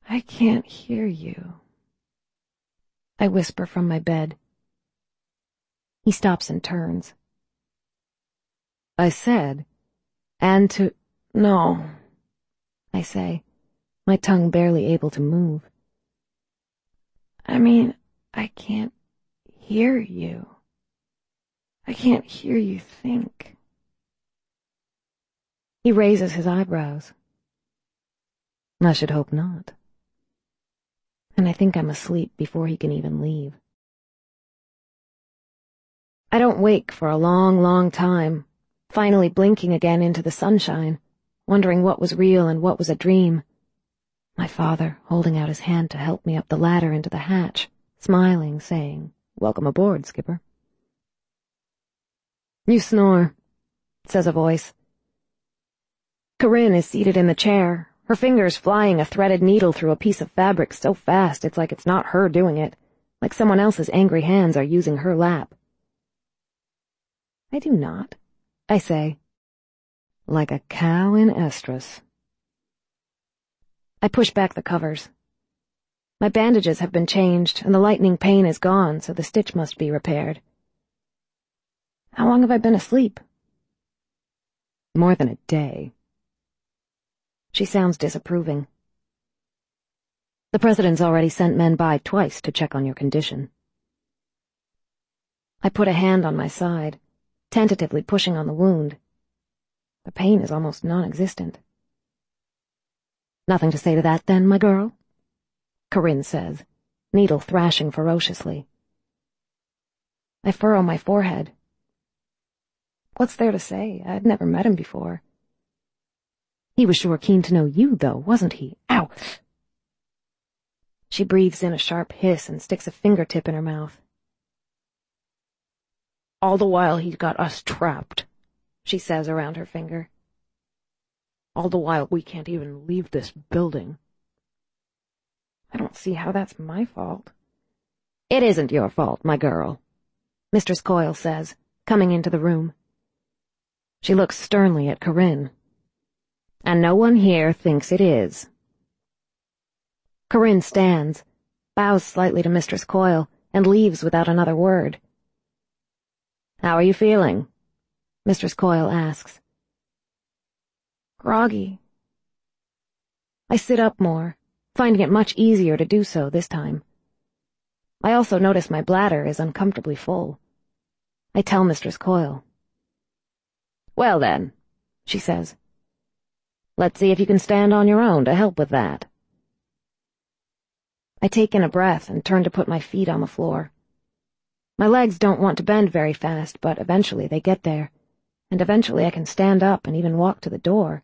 I can't hear you, I whisper from my bed. He stops and turns. I said, and to... No, I say, my tongue barely able to move. I mean, I can't hear you. I can't hear you think. He raises his eyebrows. I should hope not. And I think I'm asleep before he can even leave. I don't wake for a long, long time, finally blinking again into the sunshine, wondering what was real and what was a dream. My father holding out his hand to help me up the ladder into the hatch, smiling, saying, "Welcome aboard, Skipper." "You snore," says a voice. Corinne is seated in the chair, her fingers flying a threaded needle through a piece of fabric so fast it's like it's not her doing it, like someone else's angry hands are using her lap. "I do not," I say. "Like a cow in estrus." I push back the covers. My bandages have been changed, and the lightning pain is gone, so the stitch must be repaired. "How long have I been asleep?" "More than a day." She sounds disapproving. "The President's already sent men by twice to check on your condition." I put a hand on my side, tentatively pushing on the wound. The pain is almost non-existent. "Nothing to say to that, then, my girl?" Corinne says, needle thrashing ferociously. I furrow my forehead. What's there to say? I'd never met him before. He was sure keen to know you, though, wasn't he? Ow! She breathes in a sharp hiss and sticks a fingertip in her mouth. "All the while he's got us trapped," she says around her finger. "All the while we can't even leave this building." I don't see how that's my fault. "It isn't your fault, my girl," Mistress Coyle says, coming into the room. She looks sternly at Corinne. "And no one here thinks it is." Corinne stands, bows slightly to Mistress Coyle, and leaves without another word. "How are you feeling?" Mistress Coyle asks. "Groggy." I sit up more, finding it much easier to do so this time. I also notice my bladder is uncomfortably full. I tell Mistress Coyle. "Well then," she says, "let's see if you can stand on your own to help with that." I take in a breath and turn to put my feet on the floor. My legs don't want to bend very fast, but eventually they get there, and eventually I can stand up and even walk to the door.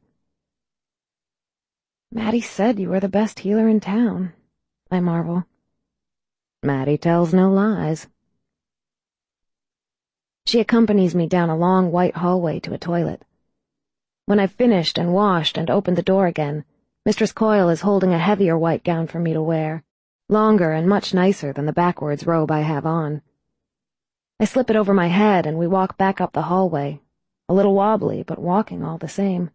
"Maddie said you were the best healer in town," I marvel. "Maddie tells no lies." She accompanies me down a long white hallway to a toilet. When I've finished and washed and opened the door again, Mistress Coyle is holding a heavier white gown for me to wear, longer and much nicer than the backwards robe I have on. I slip it over my head and we walk back up the hallway, a little wobbly, but walking all the same.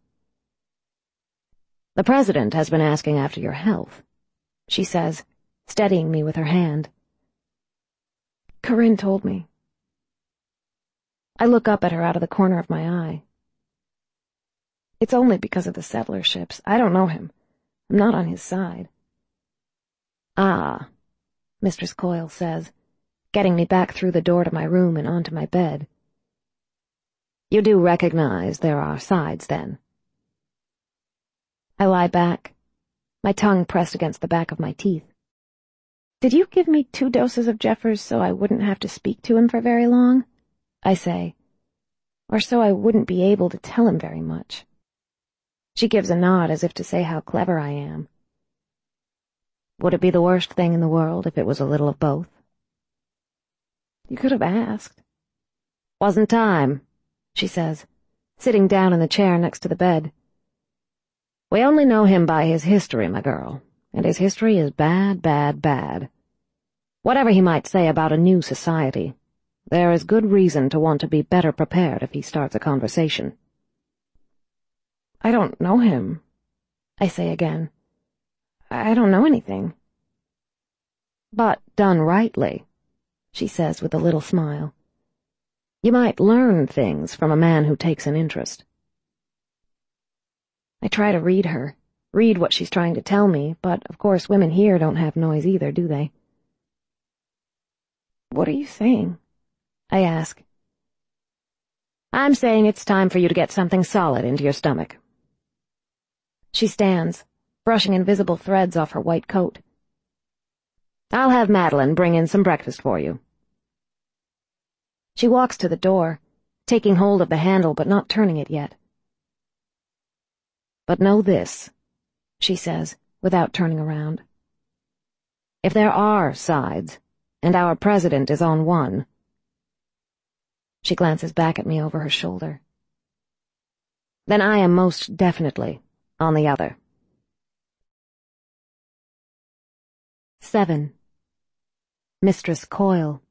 "The President has been asking after your health," she says, steadying me with her hand. "Corinne told me." I look up at her out of the corner of my eye. "It's only because of the settler ships. I don't know him. I'm not on his side." "Ah," Mistress Coyle says, getting me back through the door to my room and onto my bed. "You do recognize there are sides, then?" I lie back, my tongue pressed against the back of my teeth. "Did you give me 2 doses of Jeffers so I wouldn't have to speak to him for very long?" I say, "or so I wouldn't be able to tell him very much." She gives a nod as if to say how clever I am. "Would it be the worst thing in the world if it was a little of both?" "You could have asked." "Wasn't time," she says, sitting down in the chair next to the bed. "We only know him by his history, my girl, and his history is bad, bad, bad. Whatever he might say about a new society, there is good reason to want to be better prepared if he starts a conversation." "I don't know him," I say again. I don't know anything. But done rightly, she says with a little smile. You might learn things from a man who takes an interest. I try to read what she's trying to tell me, but of course women here don't have noise either, do they? What are you saying? I ask. I'm saying it's time for you to get something solid into your stomach. She stands, brushing invisible threads off her white coat. I'll have Madeline bring in some breakfast for you. She walks to the door, taking hold of the handle but not turning it yet. But know this, she says, without turning around. If there are sides, and our president is on one. She glances back at me over her shoulder. Then I am most definitely on the other. 7. Mistress Coyle.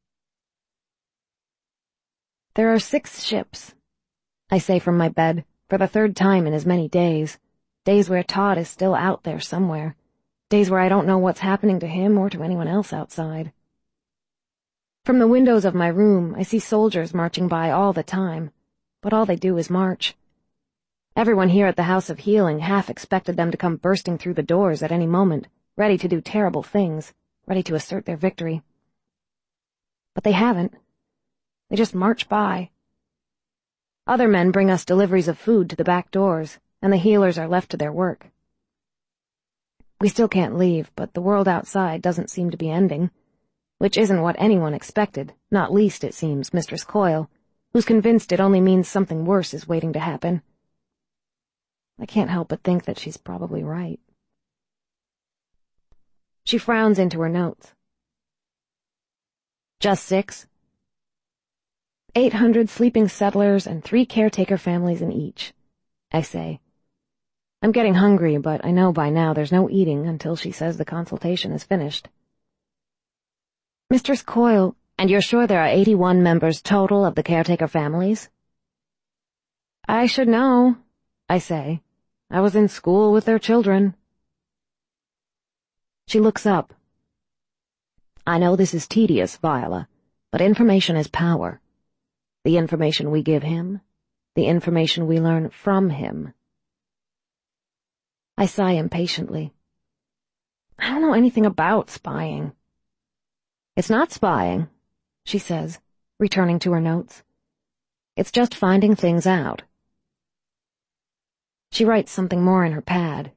There are 6 ships, I say from my bed, for the 3rd time in as many days. Days where Todd is still out there somewhere. Days where I don't know what's happening to him or to anyone else outside. From the windows of my room, I see soldiers marching by all the time, but all they do is march. Everyone here at the House of Healing half expected them to come bursting through the doors at any moment, ready to do terrible things, ready to assert their victory. But they haven't. They just march by. Other men bring us deliveries of food to the back doors, and the healers are left to their work. We still can't leave, but the world outside doesn't seem to be ending, which isn't what anyone expected, not least, it seems, Mistress Coyle, who's convinced it only means something worse is waiting to happen. I can't help but think that she's probably right. She frowns into her notes. Just 6? 800 sleeping settlers and 3 caretaker families in each, I say. I'm getting hungry, but I know by now there's no eating until she says the consultation is finished. Mistress Coyle, and you're sure there are 81 members total of the caretaker families? I should know, I say. I was in school with their children. She looks up. I know this is tedious, Viola, but information is power. The information we give him, the information we learn from him. I sigh impatiently. I don't know anything about spying. It's not spying, she says, returning to her notes. It's just finding things out. She writes something more in her pad.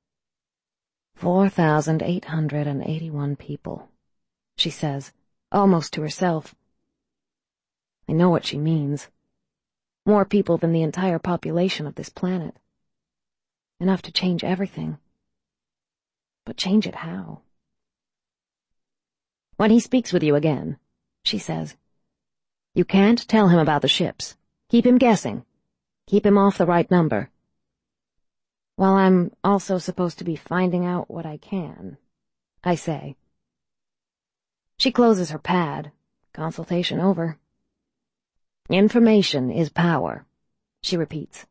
4,881 people, she says, almost to herself. I know what she means. More people than the entire population of this planet. Enough to change everything. But change it how? When he speaks with you again, she says, you can't tell him about the ships. Keep him guessing. Keep him off the right number. While I'm also supposed to be finding out what I can, I say. She closes her pad. Consultation over. Information is power, she repeats.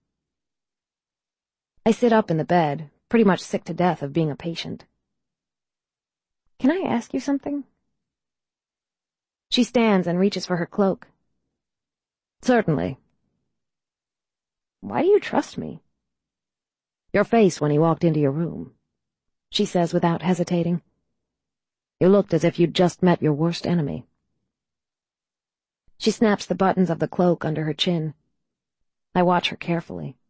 I sit up in the bed, pretty much sick to death of being a patient. Can I ask you something? She stands and reaches for her cloak. Certainly. Why do you trust me? Your face when he walked into your room, she says without hesitating. You looked as if you'd just met your worst enemy. She snaps the buttons of the cloak under her chin. I watch her carefully.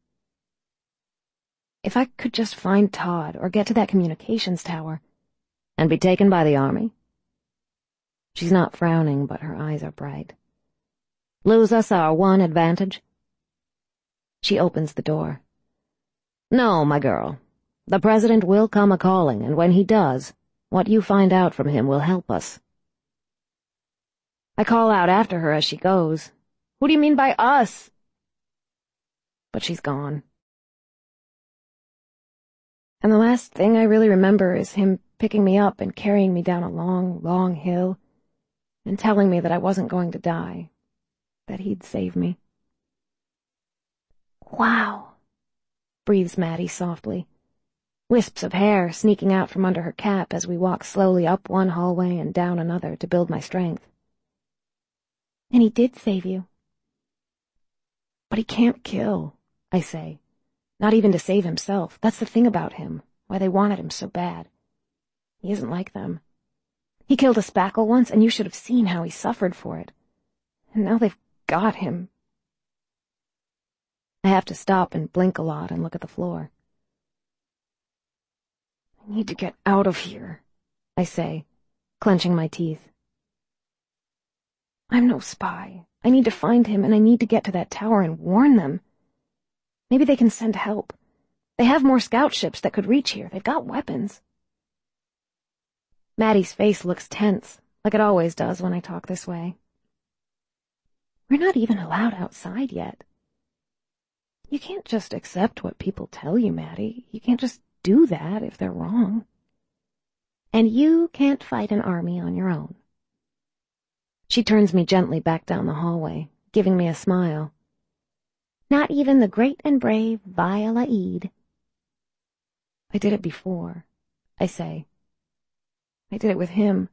If I could just find Todd or get to that communications tower. And be taken by the army? She's not frowning, but her eyes are bright. Lose us our one advantage? She opens the door. No, my girl. The president will come a-calling, and when he does, what you find out from him will help us. I call out after her as she goes. Who do you mean by us? But she's gone. And the last thing I really remember is him picking me up and carrying me down a long, long hill and telling me that I wasn't going to die, that he'd save me. Wow, breathes Maddie softly. wisps of hair sneaking out from under her cap as we walk slowly up one hallway and down another to build my strength. And he did save you. But he can't kill, I say. Not even to save himself. That's the thing about him, why they wanted him so bad. He isn't like them. He killed a spackle once, and you should have seen how he suffered for it. And now they've got him. I have to stop and blink a lot and look at the floor. I need to get out of here, I say, clenching my teeth. I'm no spy. I need to find him, and I need to get to that tower and warn them. Maybe they can send help. They have more scout ships that could reach here. They've got weapons. Maddie's face looks tense, like it always does when I talk this way. We're not even allowed outside yet. You can't just accept what people tell you, Maddie. You can't just do that if they're wrong. And you can't fight an army on your own. She turns me gently back down the hallway, giving me a smile. Not even the great and brave Viola Ede. I did it before, I say. I did it with him.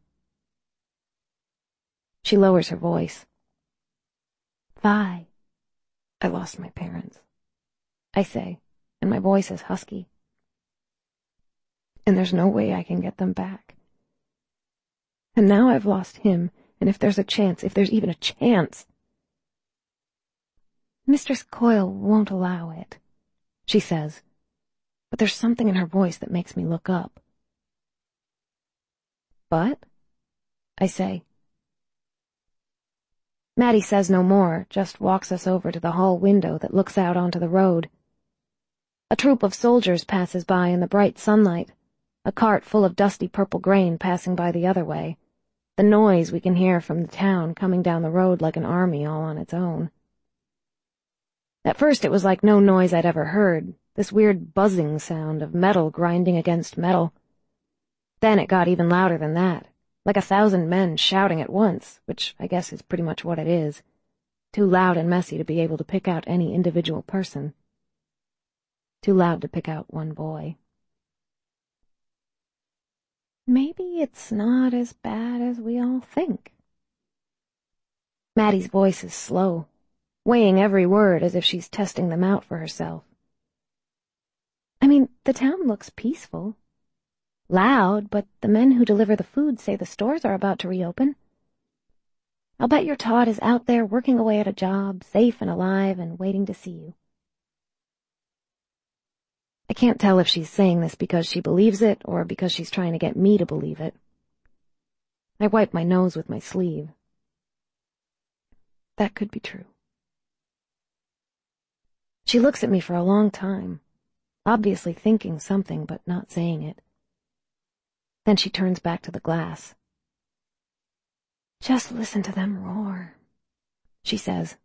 She lowers her voice. Vi, I lost my parents, I say, and my voice is husky. And there's no way I can get them back. And now I've lost him, and if there's a chance, if there's even a chance... Mistress Coyle won't allow it, she says, but there's something in her voice that makes me look up. But? I say. Maddie says no more, just walks us over to the hall window that looks out onto the road. A troop of soldiers passes by in the bright sunlight, a cart full of dusty purple grain passing by the other way, the noise we can hear from the town coming down the road like an army all on its own. At first it was like no noise I'd ever heard, this weird buzzing sound of metal grinding against metal. Then it got even louder than that, like 1,000 men shouting at once, which I guess is pretty much what it is, too loud and messy to be able to pick out any individual person. Too loud to pick out one boy. Maybe it's not as bad as we all think. Maddie's voice is slow, weighing every word as if she's testing them out for herself. I mean, the town looks peaceful. Loud, but the men who deliver the food say the stores are about to reopen. I'll bet your Todd is out there working away at a job, safe and alive and waiting to see you. I can't tell if she's saying this because she believes it or because she's trying to get me to believe it. I wipe my nose with my sleeve. That could be true. She looks at me for a long time, obviously thinking something but not saying it. Then she turns back to the glass. Just listen to them roar, she says.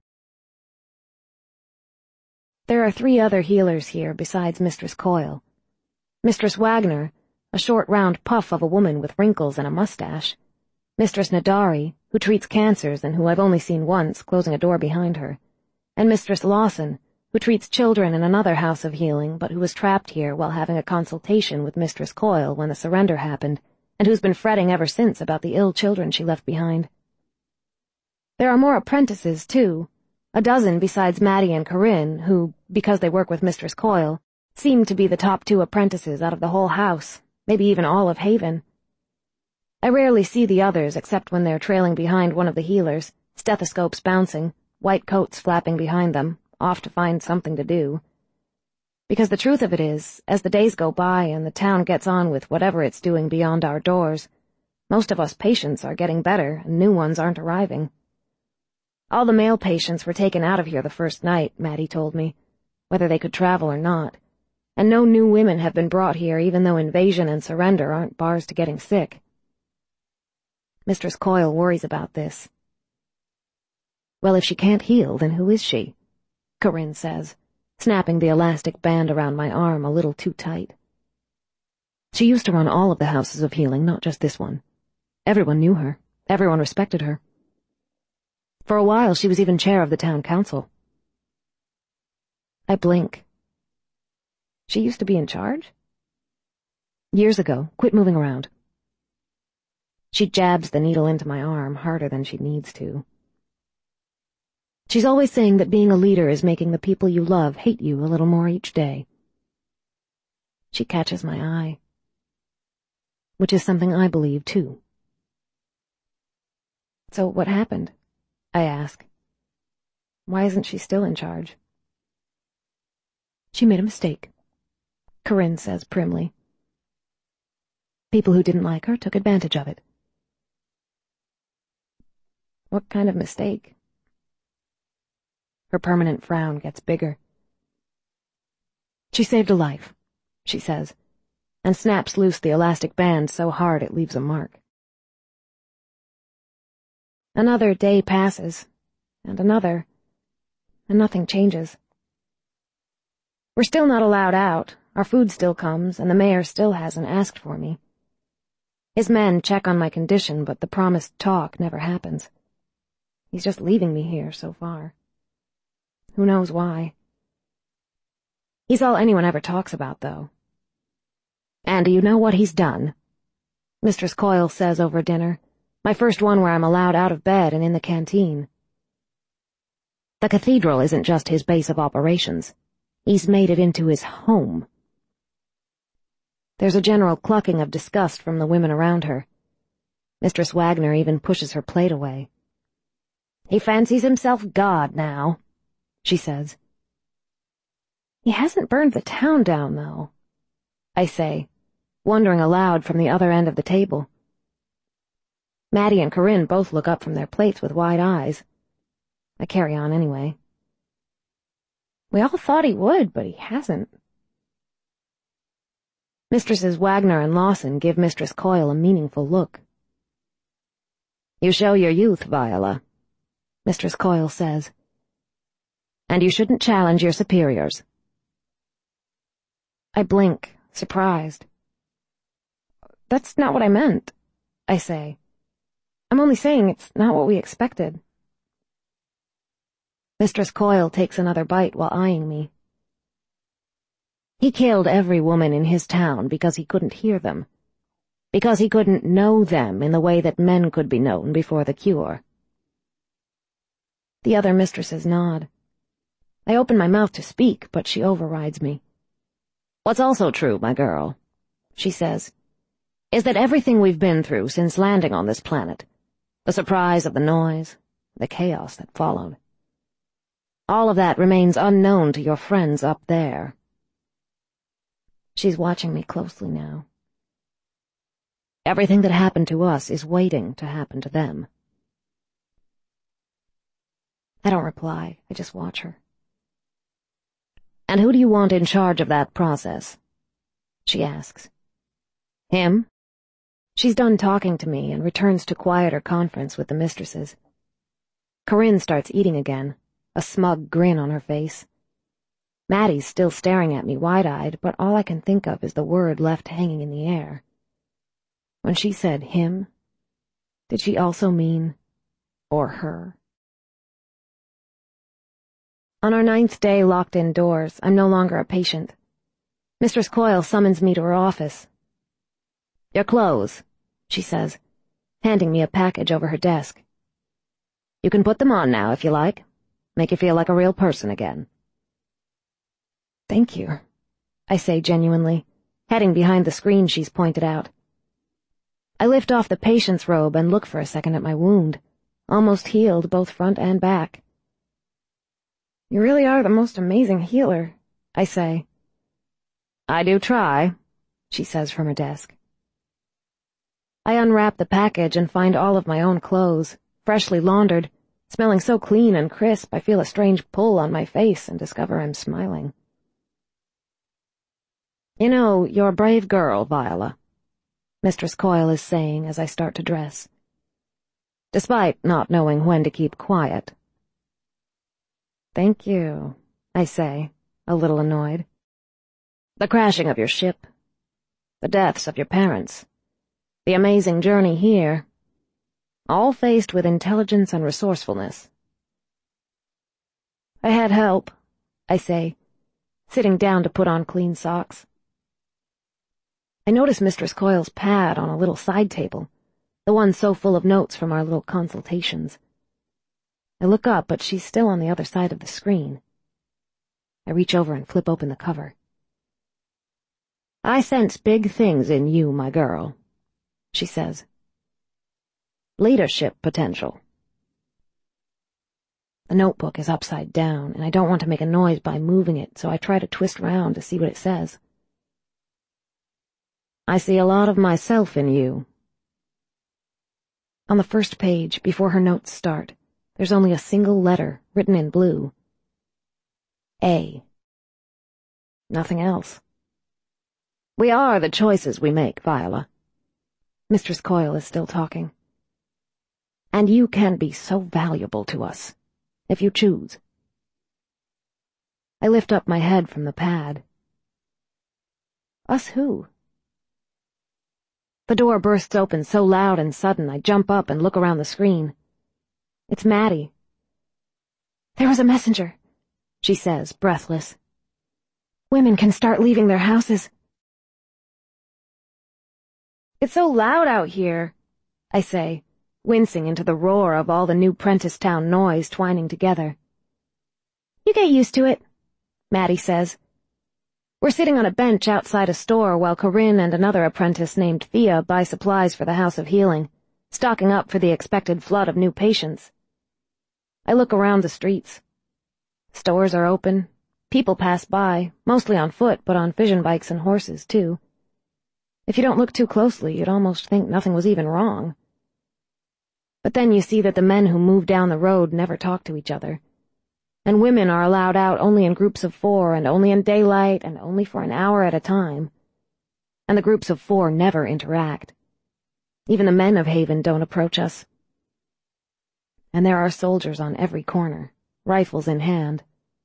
There are 3 other healers here besides Mistress Coyle. Mistress Wagner, a short round puff of a woman with wrinkles and a mustache. Mistress Nadari, who treats cancers and who I've only seen once, closing a door behind her. And Mistress Lawson, who treats children in another house of healing, but who was trapped here while having a consultation with Mistress Coyle when the surrender happened, and who's been fretting ever since about the ill children she left behind. There are more apprentices, too, a dozen besides Maddie and Corinne, who, because they work with Mistress Coyle, seem to be the top 2 apprentices out of the whole house, maybe even all of Haven. I rarely see the others except when they're trailing behind one of the healers, stethoscopes bouncing, white coats flapping behind them, off to find something to do. Because the truth of it is, as the days go by and the town gets on with whatever it's doing beyond our doors, most of us patients are getting better and new ones aren't arriving. All the male patients were taken out of here the first night, Maddie told me, whether they could travel or not, and no new women have been brought here even though invasion and surrender aren't bars to getting sick. Mistress Coyle worries about this. Well, if she can't heal, then who is she? Corinne says, snapping the elastic band around my arm a little too tight. She used to run all of the houses of healing, not just this one. Everyone knew her. Everyone respected her. For a while, she was even chair of the town council. I blink. She used to be in charge? Years ago. Quit moving around. She jabs the needle into my arm harder than she needs to. She's always saying that being a leader is making the people you love hate you a little more each day. She catches my eye, which is something I believe, too. So what happened? I ask. Why isn't she still in charge? She made a mistake, Corinne says primly. People who didn't like her took advantage of it. What kind of mistake? Her permanent frown gets bigger. She saved a life, she says, and snaps loose the elastic band so hard it leaves a mark. Another day passes, and another, and nothing changes. We're still not allowed out, our food still comes, and the mayor still hasn't asked for me. His men check on my condition, but the promised talk never happens. He's just leaving me here so far. Who knows why? He's all anyone ever talks about, though. And do you know what he's done? Mistress Coyle says over dinner, my first one where I'm allowed out of bed and in the canteen. The cathedral isn't just his base of operations. He's made it into his home. There's a general clucking of disgust from the women around her. Mistress Wagner even pushes her plate away. He fancies himself God now, she says. He hasn't burned the town down, though, I say, wondering aloud from the other end of the table. Maddie and Corinne both look up from their plates with wide eyes. I carry on anyway. We all thought he would, but he hasn't. Mistresses Wagner and Lawson give Mistress Coyle a meaningful look. You show your youth, Viola, Mistress Coyle says. And you shouldn't challenge your superiors. I blink, surprised. That's not what I meant, I say. I'm only saying it's not what we expected. Mistress Coyle takes another bite while eyeing me. He killed every woman in his town because he couldn't hear them. Because he couldn't know them in the way that men could be known before the cure. The other mistresses nod. I open my mouth to speak, but she overrides me. What's also true, my girl, she says, is that everything we've been through since landing on this planet, the surprise of the noise, the chaos that followed, all of that remains unknown to your friends up there. She's watching me closely now. Everything that happened to us is waiting to happen to them. I don't reply, I just watch her. And who do you want in charge of that process? She asks. Him? She's done talking to me and returns to quieter conference with the mistresses. Corinne starts eating again, a smug grin on her face. Maddie's still staring at me wide-eyed, but all I can think of is the word left hanging in the air. When she said him, did she also mean, or her? On our 9th day locked indoors, I'm no longer a patient. Mistress Coyle summons me to her office. Your clothes, she says, handing me a package over her desk. You can put them on now if you like. Make you feel like a real person again. Thank you, I say genuinely, heading behind the screen she's pointed out. I lift off the patient's robe and look for a second at my wound, almost healed both front and back. You really are the most amazing healer, I say. I do try, she says from her desk. I unwrap the package and find all of my own clothes, freshly laundered, smelling so clean and crisp I feel a strange pull on my face and discover I'm smiling. You know, you're a brave girl, Viola, Mistress Coyle is saying as I start to dress. Despite not knowing when to keep quiet. Thank you, I say, a little annoyed. The crashing of your ship, the deaths of your parents, the amazing journey here, all faced with intelligence and resourcefulness. I had help, I say, sitting down to put on clean socks. I notice Mistress Coyle's pad on a little side table, the one so full of notes from our little consultations. I look up, but she's still on the other side of the screen. I reach over and flip open the cover. "I sense big things in you, my girl," she says. "Leadership potential." The notebook is upside down, and I don't want to make a noise by moving it, so I try to twist round to see what it says. "I see a lot of myself in you." On the first page, before her notes start, there's only a single letter written in blue. A. Nothing else. "We are the choices we make, Viola." Mistress Coyle is still talking. "And you can be so valuable to us, if you choose." I lift up my head from the pad. Us who? The door bursts open so loud and sudden I jump up and look around the screen. It's Maddie. "There was a messenger," she says, breathless. "Women can start leaving their houses." "It's so loud out here," I say, wincing into the roar of all the new Prenticetown noise twining together. "You get used to it," Maddie says. We're sitting on a bench outside a store while Corinne and another apprentice named Thea buy supplies for the House of Healing, stocking up for the expected flood of new patients. I look around the streets. Stores are open. People pass by, mostly on foot, but on fission bikes and horses, too. If you don't look too closely, you'd almost think nothing was even wrong. But then you see that the men who move down the road never talk to each other, and women are allowed out only in groups of 4 and only in daylight and only for an hour at a time. And the groups of 4 never interact. Even the men of Haven don't approach us. And there are soldiers on every corner, rifles in hand.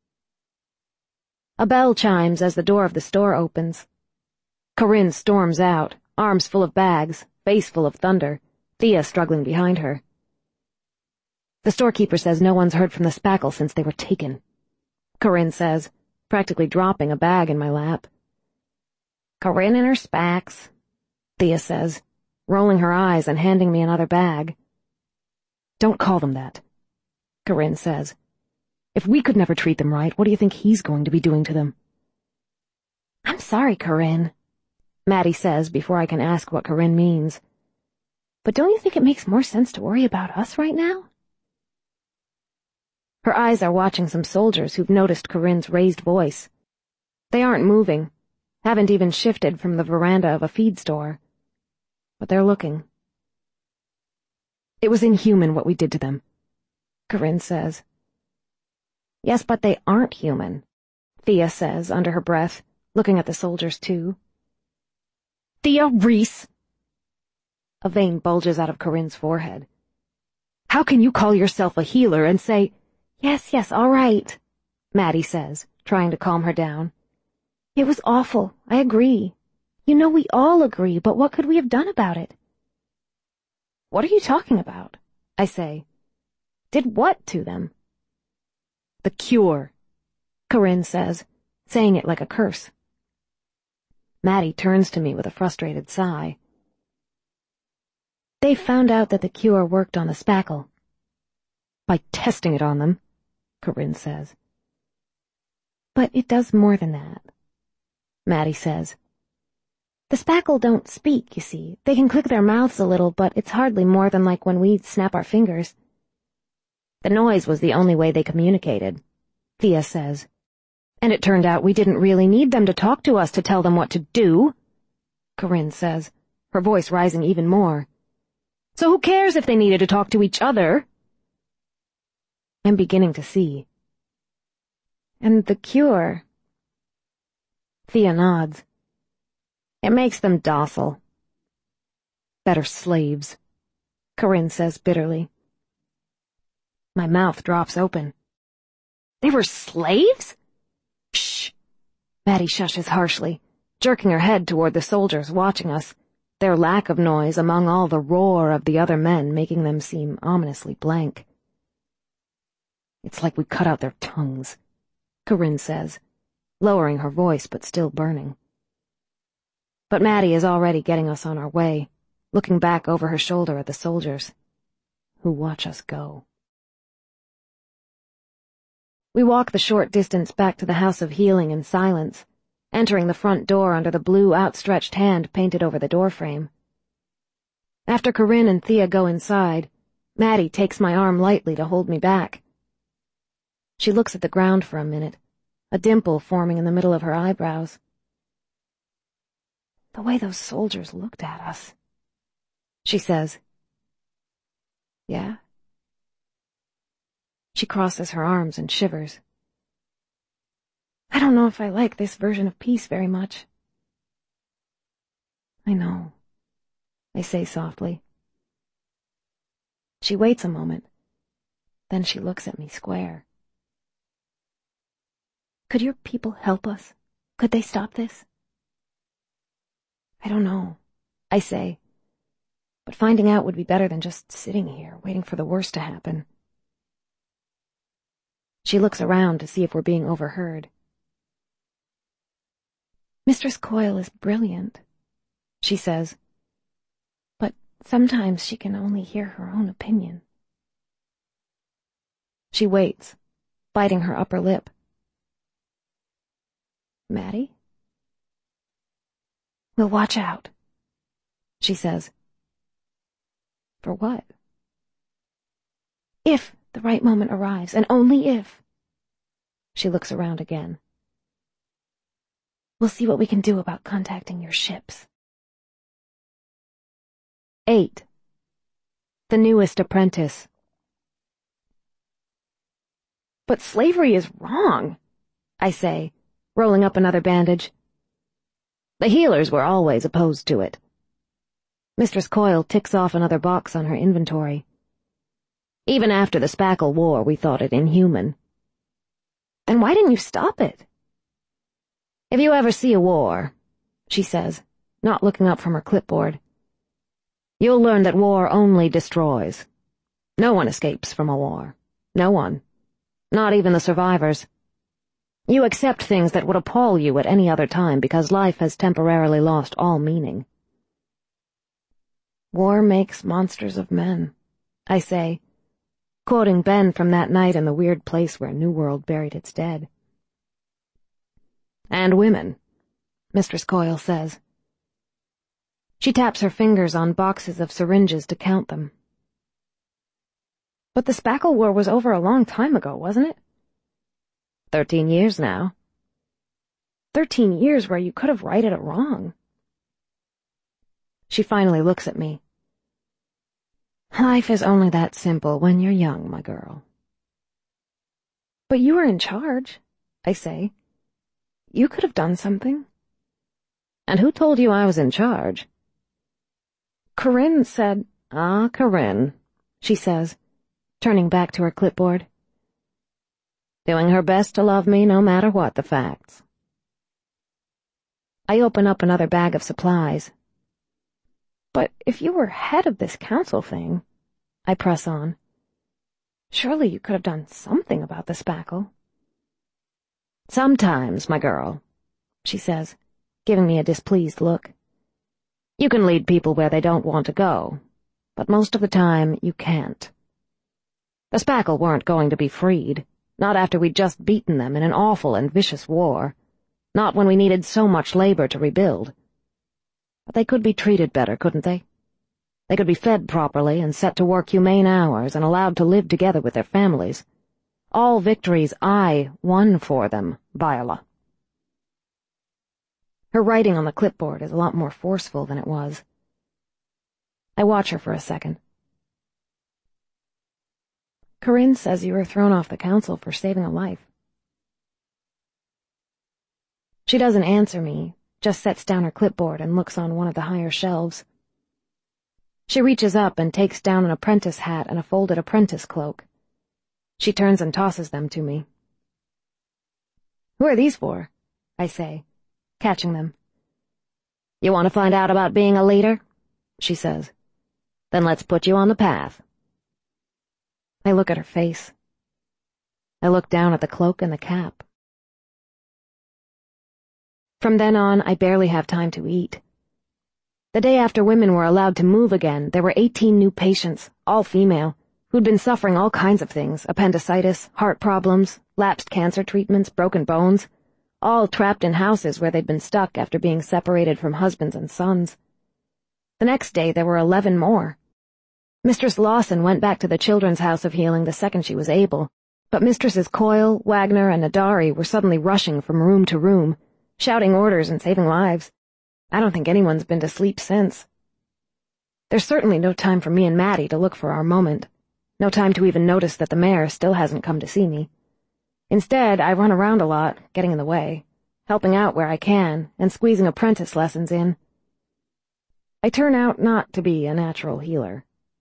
A bell chimes as the door of the store opens. Corinne storms out, arms full of bags, face full of thunder, Thea struggling behind her. "The storekeeper says no one's heard from the Spackle since they were taken," Corinne says, practically dropping a bag in my lap. "Corinne and her Spacks," Thea says, rolling her eyes and handing me another bag. "Don't call them that," Corinne says. "If we could never treat them right, what do you think he's going to be doing to them?" "I'm sorry, Corinne," Maddie says before I can ask what Corinne means. "But don't you think it makes more sense to worry about us right now?" Her eyes are watching some soldiers who've noticed Corinne's raised voice. They aren't moving, haven't even shifted from the veranda of a feed store. But they're looking. "It was inhuman what we did to them," Corinne says. "Yes, but they aren't human," Thea says under her breath, looking at the soldiers too. "Thea Reese!" A vein bulges out of Corinne's forehead. "How can you call yourself a healer and say—" Yes, all right," Maddie says, trying to calm her down. "It was awful, I agree. You know we all agree, but what could we have done about it?" "What are you talking about?" I say. "Did what to them?" "The cure," Corinne says, saying it like a curse. Maddie turns to me with a frustrated sigh. "They found out that the cure worked on the Spackle." "By testing it on them," Corinne says. "But it does more than that," Maddie says. "The Spackle don't speak, you see. They can click their mouths a little, but it's hardly more than like when we snap our fingers." "The noise was the only way they communicated," Thea says. "And it turned out we didn't really need them to talk to us to tell them what to do," Corinne says, her voice rising even more. "So who cares if they needed to talk to each other?" I'm beginning to see. "And the cure—" Thea nods. "It makes them docile." "Better slaves," Corinne says bitterly. My mouth drops open. "They were slaves?" "Shh!" Maddie shushes harshly, jerking her head toward the soldiers watching us, their lack of noise among all the roar of the other men making them seem ominously blank. "It's like we cut out their tongues," Corinne says, lowering her voice but still burning. But Maddie is already getting us on our way, looking back over her shoulder at the soldiers, who watch us go. We walk the short distance back to the House of Healing in silence, entering the front door under the blue outstretched hand painted over the doorframe. After Corinne and Thea go inside, Maddie takes my arm lightly to hold me back. She looks at the ground for a minute, a dimple forming in the middle of her eyebrows. "The way those soldiers looked at us," she says. "Yeah?" She crosses her arms and shivers. "I don't know if I like this version of peace very much." "I know," I say softly. She waits a moment. Then she looks at me square. "Could your people help us? Could they stop this?" "I don't know," I say. "But finding out would be better than just sitting here, waiting for the worst to happen." She looks around to see if we're being overheard. "Mistress Coyle is brilliant," she says. "But sometimes she can only hear her own opinion." She waits, biting her upper lip. "Maddie?" "We'll watch out," she says. "For what?" "If the right moment arrives, and only if." She looks around again. "We'll see what we can do about contacting your ships." 8. The Newest Apprentice. "But slavery is wrong," I say, rolling up another bandage. "The healers were always opposed to it." Mistress Coyle ticks off another box on her inventory. "Even after the Spackle War, we thought it inhuman." "Then why didn't you stop it?" "If you ever see a war," she says, not looking up from her clipboard, "you'll learn that war only destroys. No one escapes from a war. No one. Not even the survivors. You accept things that would appall you at any other time because life has temporarily lost all meaning." "War makes monsters of men," I say, quoting Ben from that night in the weird place where New World buried its dead. "And women," Mistress Coyle says. She taps her fingers on boxes of syringes to count them. "But the Spackle War was over a long time ago, wasn't it?" 13 years now. 13 years where you could have righted a wrong." She finally looks at me. "Life is only that simple when you're young, my girl." "But you were in charge," I say. "You could have done something." "And who told you I was in charge?" "Corinne said—" "Ah, Corinne," she says, turning back to her clipboard. "Doing her best to love me no matter what the facts." I open up another bag of supplies. "But if you were head of this council thing," I press on, "surely you could have done something about the spackle." "Sometimes, my girl," she says, giving me a displeased look. "You can lead people where they don't want to go, but most of the time you can't. The spackle weren't going to be freed, not after we'd just beaten them in an awful and vicious war, not when we needed so much labor to rebuild. But they could be treated better, couldn't they? They could be fed properly and set to work humane hours and allowed to live together with their families. All victories I won for them, Viola." Her writing on the clipboard is a lot more forceful than it was. I watch her for a second. "Corinne says you were thrown off the council for saving a life." She doesn't answer me, just sets down her clipboard and looks on one of the higher shelves. She reaches up and takes down an apprentice hat and a folded apprentice cloak. She turns and tosses them to me. "Who are these for?" I say, catching them. "You want to find out about being a leader?" she says. "Then let's put you on the path." I look at her face. I look down at the cloak and the cap. From then on, I barely have time to eat. The day after women were allowed to move again, there were 18 new patients, all female, who'd been suffering all kinds of things, appendicitis, heart problems, lapsed cancer treatments, broken bones, all trapped in houses where they'd been stuck after being separated from husbands and sons. The next day there were 11 more. Mistress Lawson went back to the Children's House of Healing the second she was able, but Mistresses Coyle, Wagner, and Nadari were suddenly rushing from room to room, shouting orders and saving lives. I don't think anyone's been to sleep since. There's certainly no time for me and Maddie to look for our moment. No time to even notice that the mayor still hasn't come to see me. Instead, I run around a lot, getting in the way, helping out where I can, and squeezing apprentice lessons in. I turn out not to be a natural healer.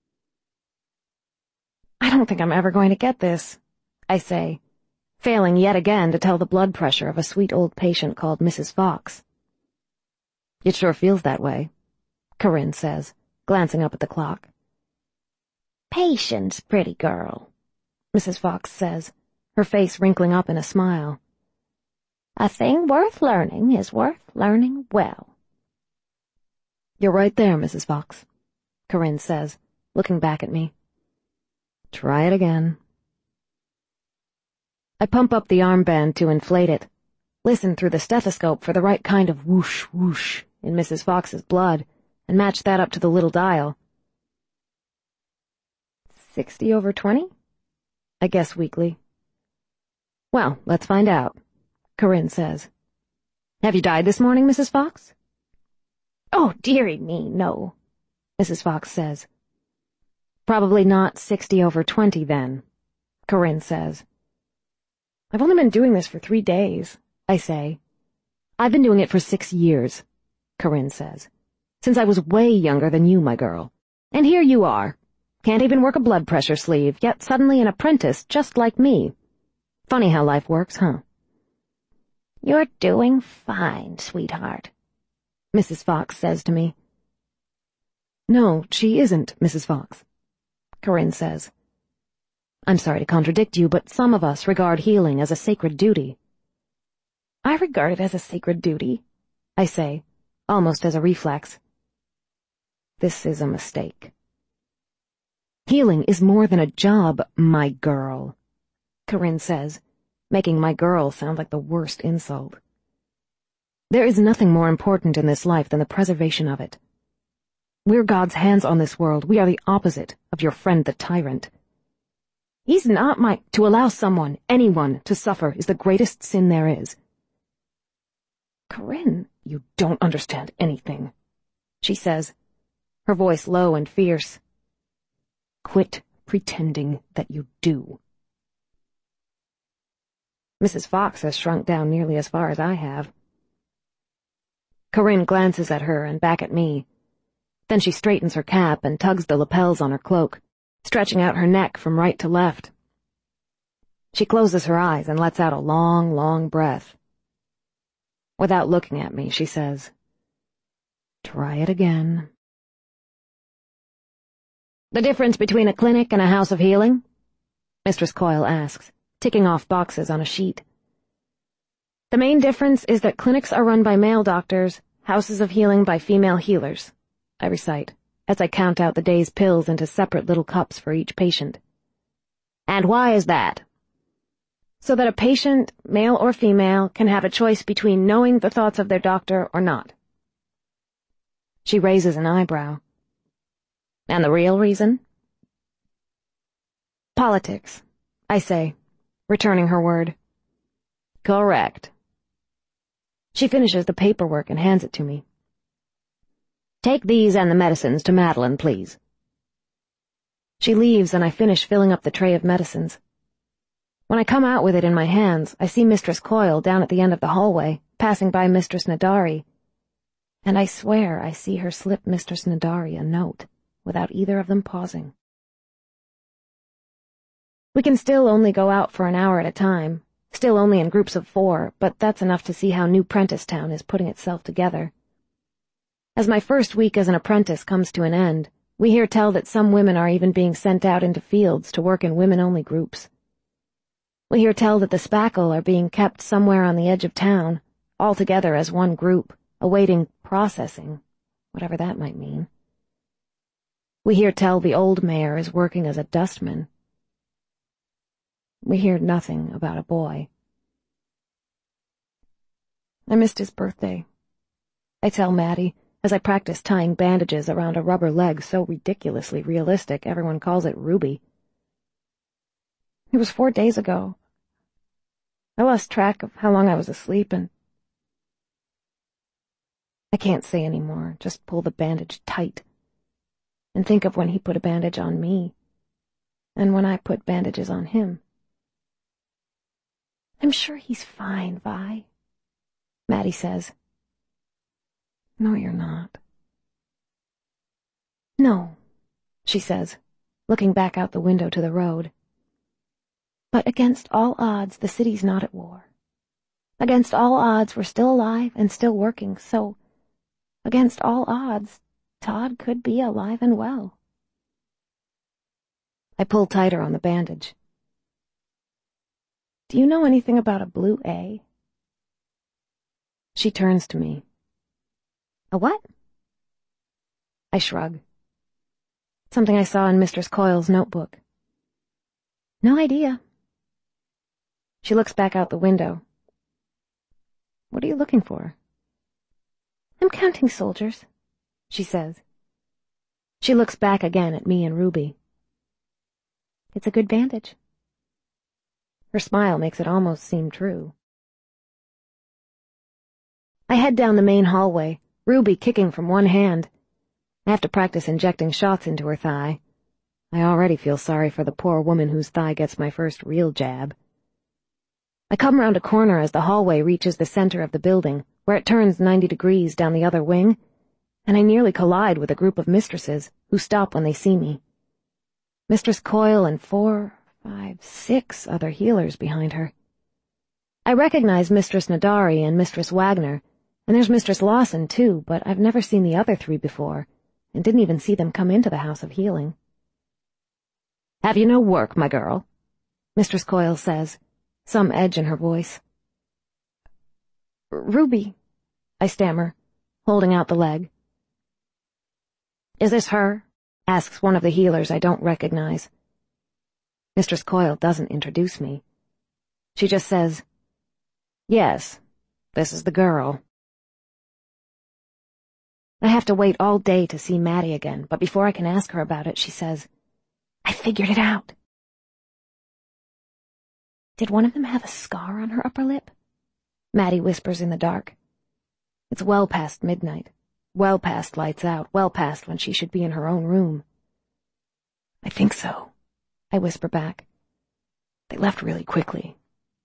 I don't think I'm ever going to get this, I say, failing yet again to tell the blood pressure of a sweet old patient called Mrs. Fox. It sure feels that way, Corinne says, glancing up at the clock. Patience, pretty girl, Mrs. Fox says, her face wrinkling up in a smile. A thing worth learning is worth learning well. You're right there, Mrs. Fox, Corinne says, looking back at me. Try it again. I pump up the armband to inflate it, listen through the stethoscope for the right kind of whoosh whoosh in Mrs. Fox's blood, and match that up to the little dial. 60/20? I guess weakly. Well, let's find out, Corinne says. Have you died this morning, Mrs. Fox? Oh, dearie me, no, Mrs. Fox says. Probably not 60/20 then, Corinne says. I've only been doing this for 3 days, I say. I've been doing it for 6 years, Corinne says. Since I was way younger than you, my girl. And here you are. Can't even work a blood pressure sleeve, yet suddenly an apprentice just like me. Funny how life works, huh? You're doing fine, sweetheart, Mrs. Fox says to me. No, she isn't, Mrs. Fox, Corinne says. I'm sorry to contradict you, but some of us regard healing as a sacred duty. I regard it as a sacred duty, I say, almost as a reflex. This is a mistake. Healing is more than a job, my girl, Corinne says, making my girl sound like the worst insult. There is nothing more important in this life than the preservation of it. We're God's hands on this world. We are the opposite of your friend the tyrant. He's not To allow someone, anyone, to suffer is the greatest sin there is. Corinne, you don't understand anything, she says, her voice low and fierce. Quit pretending that you do. Mrs. Fox has shrunk down nearly as far as I have. Corinne glances at her and back at me. Then she straightens her cap and tugs the lapels on her cloak, stretching out her neck from right to left. She closes her eyes and lets out a long, long breath. Without looking at me, she says, Try it again. The difference between a clinic and a house of healing? Mistress Coyle asks, ticking off boxes on a sheet. The main difference is that clinics are run by male doctors, houses of healing by female healers, I recite, as I count out the day's pills into separate little cups for each patient. And why is that? So that a patient, male or female, can have a choice between knowing the thoughts of their doctor or not. She raises an eyebrow. And the real reason? Politics, I say, returning her word. Correct. She finishes the paperwork and hands it to me. Take these and the medicines to Madeline, please. She leaves and I finish filling up the tray of medicines. When I come out with it in my hands, I see Mistress Coyle down at the end of the hallway, passing by Mistress Nadari, and I swear I see her slip Mistress Nadari a note, without either of them pausing. We can still only go out for an hour at a time, still only in groups of 4, but that's enough to see how New Prentice Town is putting itself together. As my first week as an apprentice comes to an end, we hear tell that some women are even being sent out into fields to work in women-only groups. We hear tell that the spackle are being kept somewhere on the edge of town, all together as one group, awaiting processing, whatever that might mean. We hear tell the old mayor is working as a dustman. We hear nothing about a boy. I missed his birthday, I tell Maddie, as I practice tying bandages around a rubber leg so ridiculously realistic everyone calls it Ruby. It was 4 days ago. I lost track of how long I was asleep and... I can't say any more, just pull the bandage tight and think of when he put a bandage on me and when I put bandages on him. I'm sure he's fine, Vi, Maddie says. No, you're not. No, she says, looking back out the window to the road. But against all odds, the city's not at war. Against all odds, we're still alive and still working, so against all odds, Todd could be alive and well. I pull tighter on the bandage. Do you know anything about a blue A? She turns to me. A what? I shrug. Something I saw in Mistress Coyle's notebook. No idea. She looks back out the window. What are you looking for? I'm counting soldiers, she says. She looks back again at me and Ruby. It's a good bandage. Her smile makes it almost seem true. I head down the main hallway, Ruby kicking from one hand. I have to practice injecting shots into her thigh. I already feel sorry for the poor woman whose thigh gets my first real jab. I come round a corner as the hallway reaches the center of the building, where it turns 90 degrees down the other wing, and I nearly collide with a group of mistresses who stop when they see me. Mistress Coyle and 4, 5, 6 other healers behind her. I recognize Mistress Nadari and Mistress Wagner, and there's Mistress Lawson too, but I've never seen the other 3 before, and didn't even see them come into the House of Healing. Have you no work, my girl? Mistress Coyle says, some edge in her voice. Ruby, I stammer, holding out the leg. Is this her? Asks one of the healers I don't recognize. Mistress Coyle doesn't introduce me. She just says, yes, this is the girl. I have to wait all day to see Maddie again, but before I can ask her about it, she says, I figured it out. Did one of them have a scar on her upper lip? Maddie whispers in the dark. It's well past midnight, well past lights out, well past when she should be in her own room. I think so, I whisper back. They left really quickly.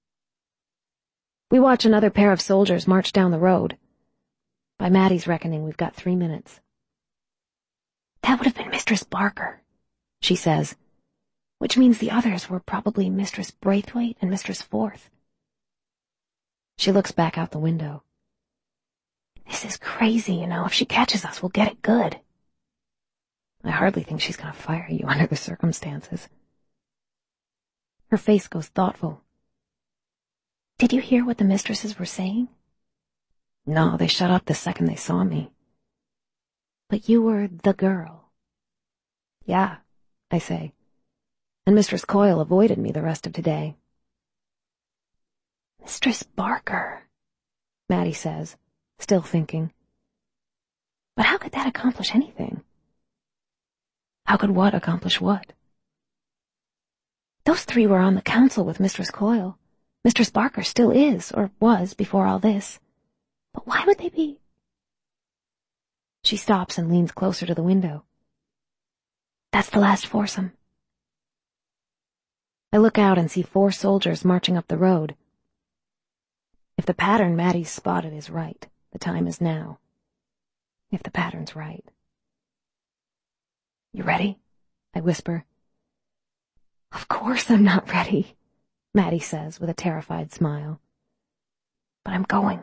We watch another pair of soldiers march down the road. By Maddie's reckoning, we've got 3 minutes. That would have been Mistress Barker, she says, which means the others were probably Mistress Braithwaite and Mistress Forth. She looks back out the window. This is crazy, you know. If she catches us, we'll get it good. I hardly think she's going to fire you under the circumstances. Her face goes thoughtful. Did you hear what the mistresses were saying? No, they shut up the second they saw me. But you were the girl. Yeah, I say. And Mistress Coyle avoided me the rest of today. Mistress Barker, Maddie says, still thinking. But how could that accomplish anything? How could what accomplish what? Those 3 were on the council with Mistress Coyle. Mistress Barker still is, or was, before all this. But why would they be? She stops and leans closer to the window. That's the last foursome. I look out and see 4 soldiers marching up the road. If the pattern Maddie's spotted is right, the time is now. If the pattern's right. You ready? I whisper. Of course I'm not ready, Maddie says with a terrified smile. But I'm going.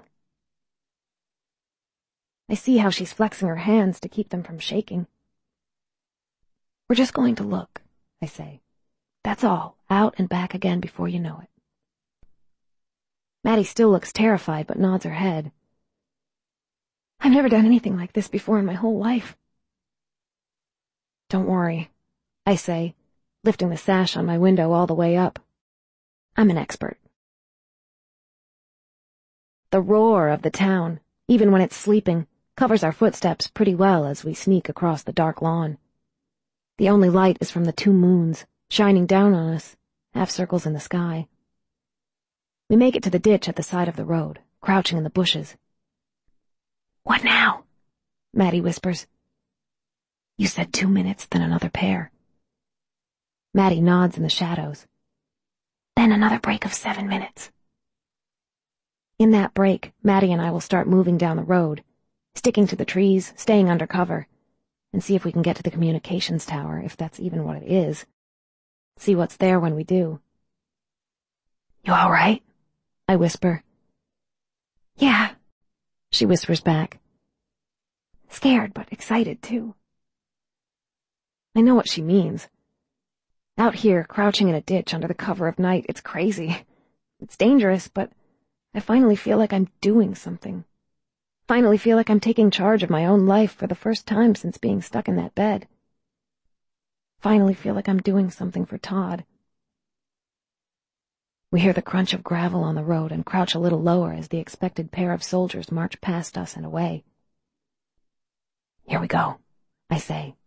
I see how she's flexing her hands to keep them from shaking. We're just going to look, I say. That's all, out and back again before you know it. Maddie still looks terrified but nods her head. I've never done anything like this before in my whole life. Don't worry, I say, lifting the sash on my window all the way up. I'm an expert. The roar of the town, even when it's sleeping, covers our footsteps pretty well as we sneak across the dark lawn. The only light is from the 2 moons, shining down on us, half circles in the sky. We make it to the ditch at the side of the road, crouching in the bushes. "What now?" Maddie whispers. "You said 2 minutes, then another pair." Maddie nods in the shadows. "Then another break of 7 minutes." In that break, Maddie and I will start moving down the road, sticking to the trees, staying under cover, and see if we can get to the communications tower, if that's even what it is. See what's there when we do. "You all right?" I whisper. "Yeah," she whispers back. "Scared, but excited, too." I know what she means. Out here, crouching in a ditch under the cover of night, it's crazy. It's dangerous, but I finally feel like I'm doing something. Finally feel like I'm taking charge of my own life for the first time since being stuck in that bed. Finally feel like I'm doing something for Todd. We hear the crunch of gravel on the road and crouch a little lower as the expected pair of soldiers march past us and away. "Here we go," I say.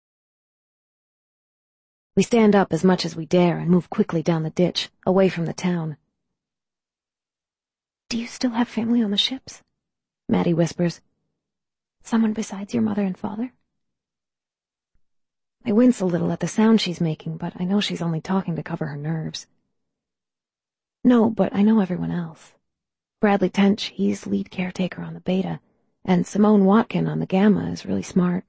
We stand up as much as we dare and move quickly down the ditch, away from the town. "Do you still have family on the ships?" Maddie whispers. "Someone besides your mother and father?" I wince a little at the sound she's making, but I know she's only talking to cover her nerves. "No, but I know everyone else. Bradley Tench, he's lead caretaker on the Beta, and Simone Watkin on the Gamma is really smart."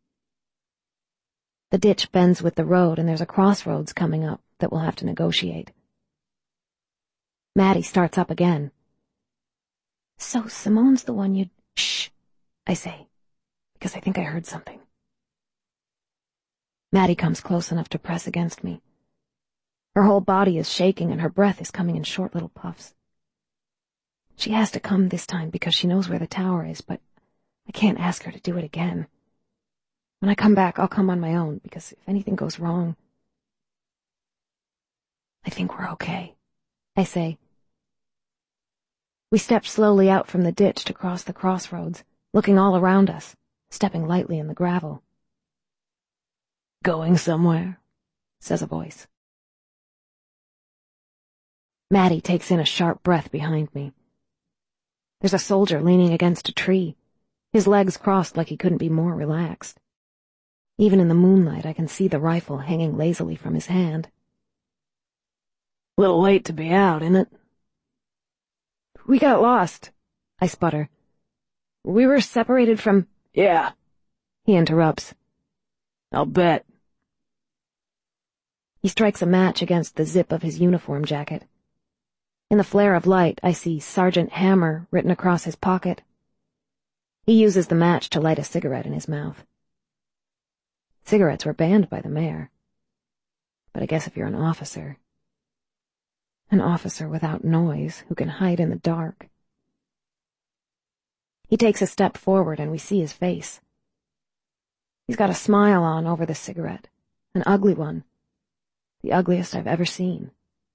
The ditch bends with the road, and there's a crossroads coming up that we'll have to negotiate. Maddie starts up again. "So Simone's the one you'd—" "Shh," I say, because I think I heard something. Maddie comes close enough to press against me. Her whole body is shaking and her breath is coming in short little puffs. She has to come this time because she knows where the tower is, but I can't ask her to do it again. When I come back, I'll come on my own, because if anything goes wrong... "I think we're okay," I say. We step slowly out from the ditch to cross the crossroads, looking all around us, stepping lightly in the gravel. "Going somewhere?" says a voice. Maddie takes in a sharp breath behind me. There's a soldier leaning against a tree, his legs crossed like he couldn't be more relaxed. Even in the moonlight, I can see the rifle hanging lazily from his hand. "Little late to be out, isn't it?" "We got lost," I sputter. "We were separated from—" "Yeah," he interrupts. "I'll bet." He strikes a match against the zip of his uniform jacket. In the flare of light, I see Sergeant Hammer written across his pocket. He uses the match to light a cigarette in his mouth. Cigarettes were banned by the mayor. But I guess if you're an officer without noise who can hide in the dark. He takes a step forward and we see his face. He's got a smile on over the cigarette, an ugly one, the ugliest I've ever seen.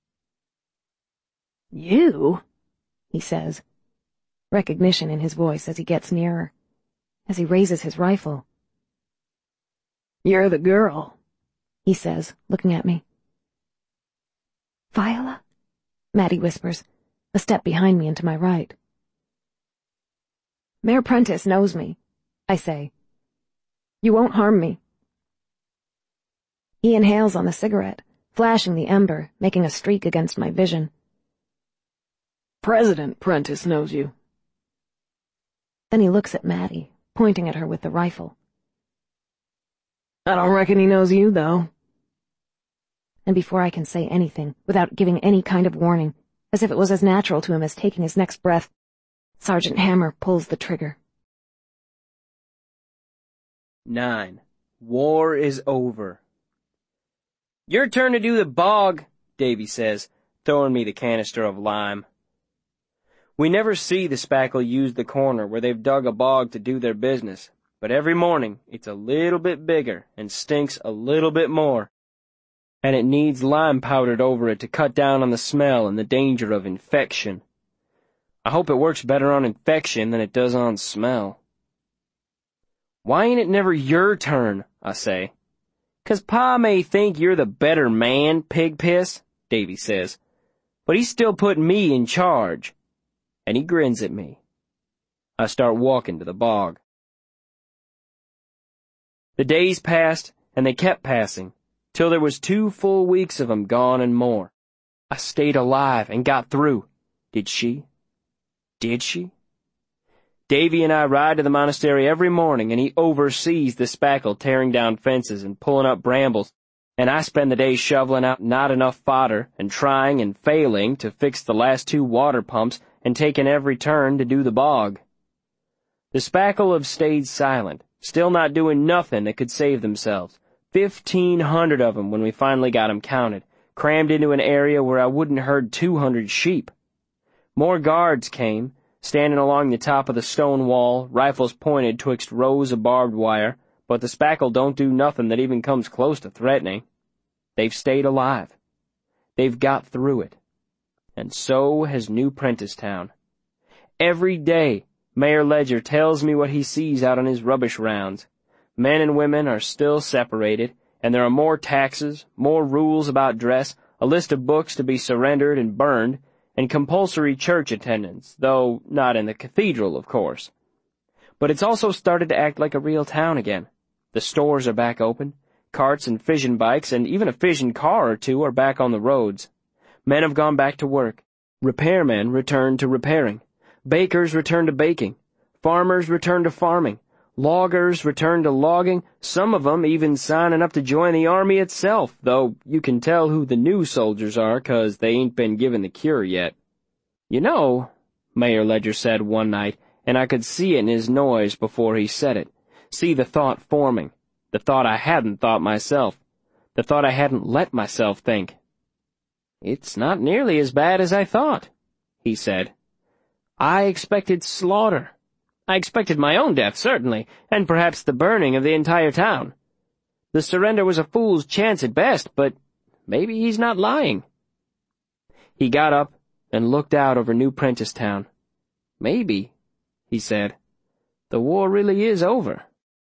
"You?" he says, recognition in his voice as he gets nearer, as he raises his rifle. "You're the girl," he says, looking at me. "Viola?" Maddie whispers, a step behind me and to my right. "Mayor Prentice knows me," I say. "You won't harm me." He inhales on the cigarette, flashing the ember, making a streak against my vision. "President Prentice knows you." Then he looks at Maddie, pointing at her with the rifle. "I don't reckon he knows you, though." And before I can say anything, without giving any kind of warning, as if it was as natural to him as taking his next breath, Sergeant Hammer pulls the trigger. 9. War is over. "Your turn to do the bog," Davy says, throwing me the canister of lime. We never see the spackle use the corner where they've dug a bog to do their business, but every morning it's a little bit bigger and stinks a little bit more, and it needs lime powdered over it to cut down on the smell and the danger of infection. I hope it works better on infection than it does on smell. Why ain't it never your turn, I say. 'Cause Pa may think you're the better man, Pig Piss, Davy says, but he's still putting me in charge. And he grins at me. I start walking to the bog. The days passed, and they kept passing, till there was 2 full weeks of 'em gone and more. I stayed alive and got through. Did she? Did she? Davy and I ride to the monastery every morning, and he oversees the spackle tearing down fences and pulling up brambles, and I spend the day shoveling out not enough fodder and trying and failing to fix the last 2 water pumps and taking every turn to do the bog. The spackle have stayed silent, still not doing nothing that could save themselves. 1,500 of 'em when we finally got 'em counted, crammed into an area where I wouldn't herd 200 sheep. More guards came, standing along the top of the stone wall, rifles pointed twixt rows of barbed wire, but the spackle don't do nothing that even comes close to threatening. They've stayed alive. They've got through it. And so has New Prenticetown. Every day, Mayor Ledger tells me what he sees out on his rubbish rounds. Men and women are still separated, and there are more taxes, more rules about dress, a list of books to be surrendered and burned, and compulsory church attendance, though not in the cathedral, of course. But it's also started to act like a real town again. The stores are back open, carts and fission bikes, and even a fission car or 2 are back on the roads. Men have gone back to work. Repairmen return to repairing. Bakers return to baking. Farmers return to farming. Loggers return to logging, some of 'em even signing up to join the army itself, though you can tell who the new soldiers are 'cause they ain't been given the cure yet. You know, Mayor Ledger said one night, and I could see it in his noise before he said it, see the thought forming, the thought I hadn't thought myself, the thought I hadn't let myself think. "It's not nearly as bad as I thought," he said. "I expected slaughter. I expected my own death, certainly, and perhaps the burning of the entire town. The surrender was a fool's chance at best, but maybe he's not lying." He got up and looked out over New Prenticetown. "Maybe," he said, "the war really is over."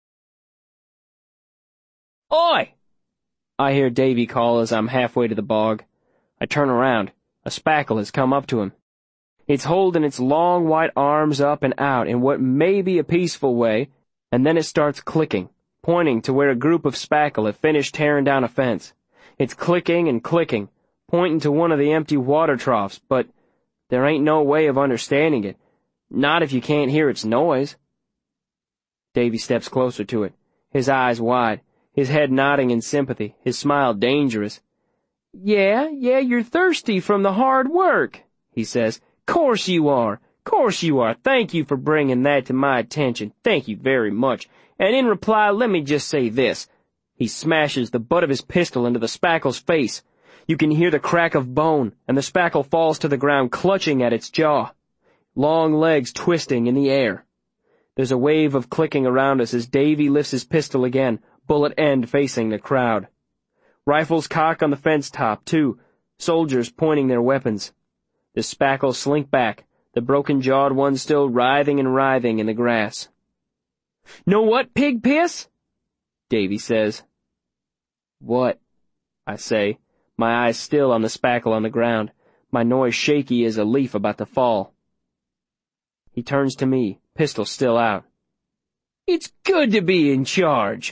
"Oi!" I hear Davy call as I'm halfway to the bog. I turn around. A spackle has come up to him. It's holding its long white arms up and out in what may be a peaceful way, and then it starts clicking, pointing to where a group of spackle have finished tearing down a fence. It's clicking and clicking, pointing to one of the empty water troughs, but there ain't no way of understanding it, not if you can't hear its noise. Davy steps closer to it, his eyes wide, his head nodding in sympathy, his smile dangerous. Yeah, you're thirsty from the hard work," he says. "Course you are. Course you are. Thank you for bringing that to my attention. Thank you very much. And in reply, let me just say this." He smashes the butt of his pistol into the spackle's face. You can hear the crack of bone, and the spackle falls to the ground clutching at its jaw, long legs twisting in the air. There's a wave of clicking around us as Davy lifts his pistol again, bullet end facing the crowd. Rifles cock on the fence top, too, soldiers pointing their weapons. The spackle slink back, the broken-jawed one still writhing and writhing in the grass. "Know what, Pig Piss?" Davy says. "What?" I say, my eyes still on the spackle on the ground, my noise shaky as a leaf about to fall. He turns to me, pistol still out. "It's good to be in charge."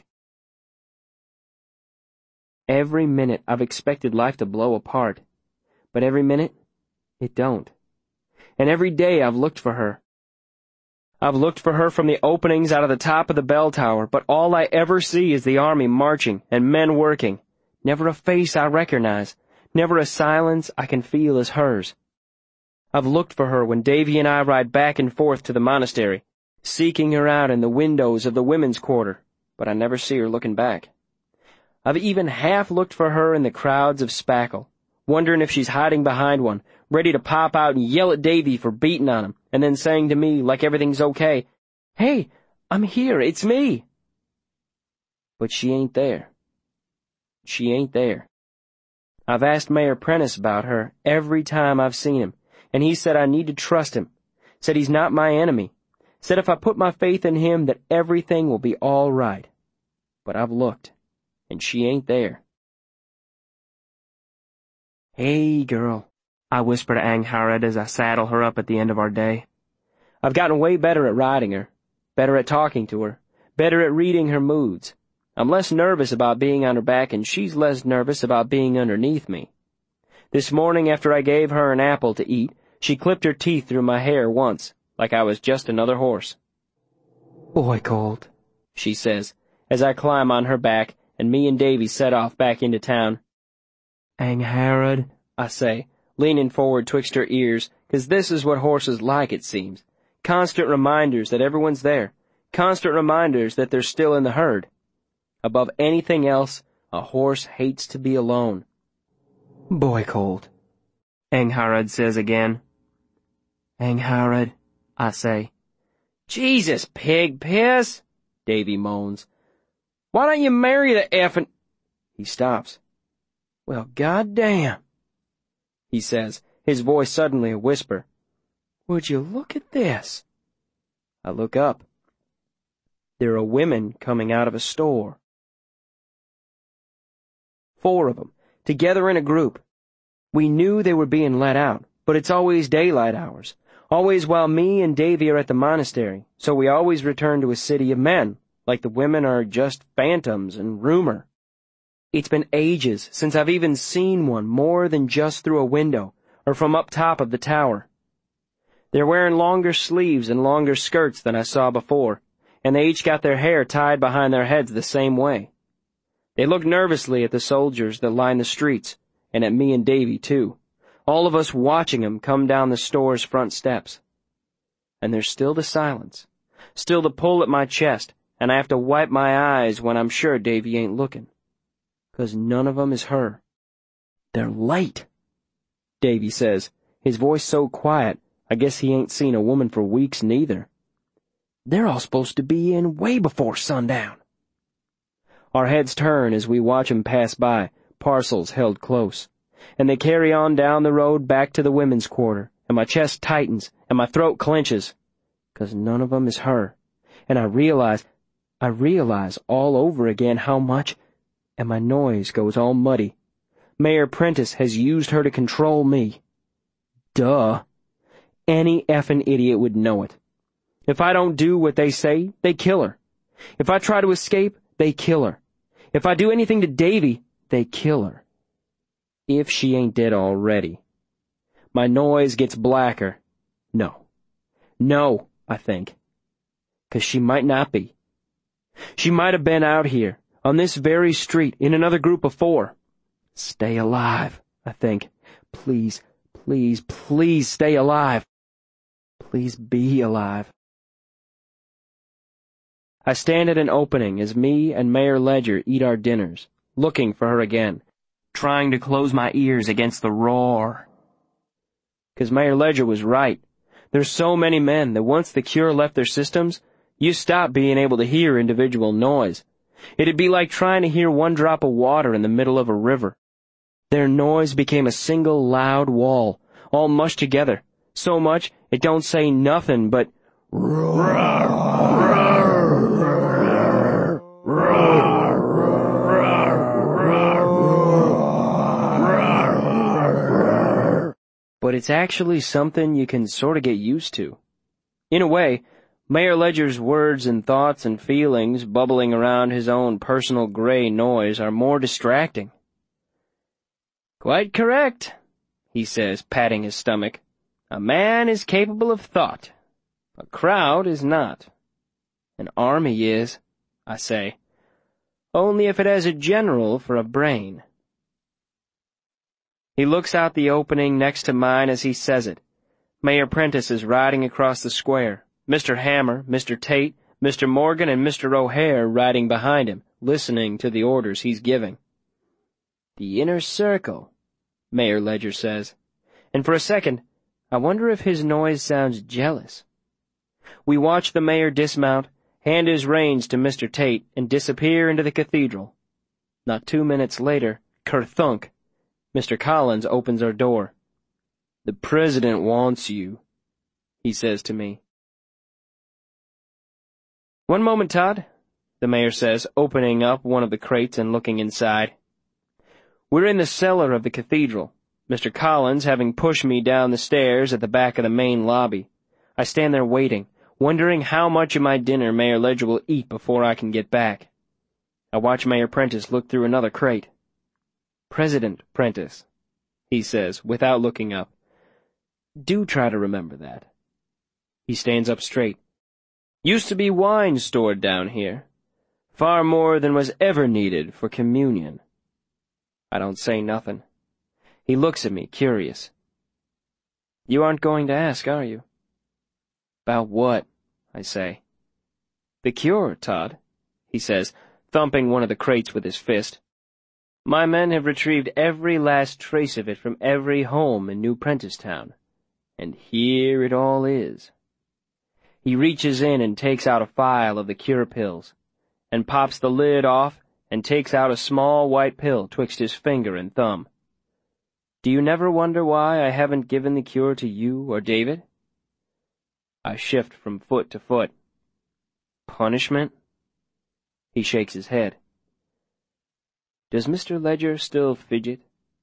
Every minute I've expected life to blow apart, but every minute it don't. And every day I've looked for her. I've looked for her from the openings out of the top of the bell tower, but all I ever see is the army marching and men working. Never a face I recognize, never a silence I can feel as hers. I've looked for her when Davy and I ride back and forth to the monastery, seeking her out in the windows of the women's quarter, but I never see her looking back. I've even half looked for her in the crowds of spackle, wondering if she's hiding behind one, ready to pop out and yell at Davy for beating on him, and then saying to me, like everything's okay, "Hey, I'm here, it's me." But she ain't there. She ain't there. I've asked Mayor Prentice about her every time I've seen him, and he said I need to trust him, said he's not my enemy, said if I put my faith in him that everything will be all right. But I've looked, and she ain't there. "Hey, girl," I whisper to Angharad as I saddle her up at the end of our day. I've gotten way better at riding her, better at talking to her, better at reading her moods. I'm less nervous about being on her back, and she's less nervous about being underneath me. This morning, after I gave her an apple to eat, she clipped her teeth through my hair once, like I was just another horse. "Boy cold," she says, as I climb on her back, and me and Davy set off back into town. "Angharad," I say, leaning forward twixt her ears, 'cause this is what horses like, it seems. Constant reminders that everyone's there. Constant reminders that they're still in the herd. Above anything else, a horse hates to be alone. "Boy cold," Angharad says again. "Angharad," I say. "Jesus, pig piss," Davy moans. "Why don't you marry the effin'—" He stops. "Well, goddamn," he says, his voice suddenly a whisper. "Would you look at this?" I look up. There are women coming out of a store. 4 of them, together in a group. We knew they were being let out, but it's always daylight hours, always while me and Davy are at the monastery, so we always return to a city of men, like the women are just phantoms and rumor. It's been ages since I've even seen one more than just through a window, or from up top of the tower. They're wearing longer sleeves and longer skirts than I saw before, and they each got their hair tied behind their heads the same way. They look nervously at the soldiers that line the streets, and at me and Davy, too, all of us watching them come down the store's front steps. And there's still the silence, still the pull at my chest, and I have to wipe my eyes when I'm sure Davy ain't looking. 'Cause none of 'em is her. "They're late," Davy says, his voice so quiet, I guess he ain't seen a woman for weeks neither. "They're all supposed to be in way before sundown." Our heads turn as we watch 'em pass by, parcels held close, and they carry on down the road back to the women's quarter, and my chest tightens, and my throat clenches, 'cause none of 'em is her, and I realize all over again how much, and my noise goes all muddy. Mayor Prentice has used her to control me. Duh. Any effing idiot would know it. If I don't do what they say, they kill her. If I try to escape, they kill her. If I do anything to Davy, they kill her. If she ain't dead already. My noise gets blacker. No, I think. 'Cause she might not be. She might have been out here, on this very street, in another group of 4. Stay alive, I think. Please, please, please stay alive. Please be alive. I stand at an opening as me and Mayor Ledger eat our dinners, looking for her again, trying to close my ears against the roar. 'Cause Mayor Ledger was right. There's so many men that once the cure left their systems, you stop being able to hear individual noise. It'd be like trying to hear one drop of water in the middle of a river. Their noise became a single loud wall, all mushed together, so much it don't say nothing but but it's actually something you can sort of get used to. In a way, Mayor Ledger's words and thoughts and feelings bubbling around his own personal gray noise are more distracting. "Quite correct," he says, patting his stomach. "A man is capable of thought. A crowd is not. An army is," I say. "Only if it has a general for a brain." He looks out the opening next to mine as he says it. Mayor Prentice is riding across the square, Mr. Hammer, Mr. Tate, Mr. Morgan, and Mr. O'Hare riding behind him, listening to the orders he's giving. "The inner circle," Mayor Ledger says, and for a second, I wonder if his noise sounds jealous. We watch the mayor dismount, hand his reins to Mr. Tate, and disappear into the cathedral. Not 2 minutes later, kerthunk, Mr. Collins opens our door. "The president wants you," he says to me. "One moment, Todd," the mayor says, opening up one of the crates and looking inside. We're in the cellar of the cathedral, Mr. Collins having pushed me down the stairs at the back of the main lobby. I stand there waiting, wondering how much of my dinner Mayor Ledger will eat before I can get back. I watch Mayor Prentice look through another crate. "President Prentice," he says, without looking up. "Do try to remember that." He stands up straight. "Used to be wine stored down here. Far more than was ever needed for communion." I don't say nothing. He looks at me, curious. "You aren't going to ask, are you?" "About what?" I say. "The cure, Todd," he says, thumping one of the crates with his fist. "My men have retrieved every last trace of it from every home in New Prenticetown, and here it all is." He reaches in and takes out a phial of the cure pills, and pops the lid off and takes out a small white pill twixt his finger and thumb. "Do you never wonder why I haven't given the cure to you or David?" I shift from foot to foot. "Punishment?" He shakes his head. "Does Mr. Ledger still fidget?"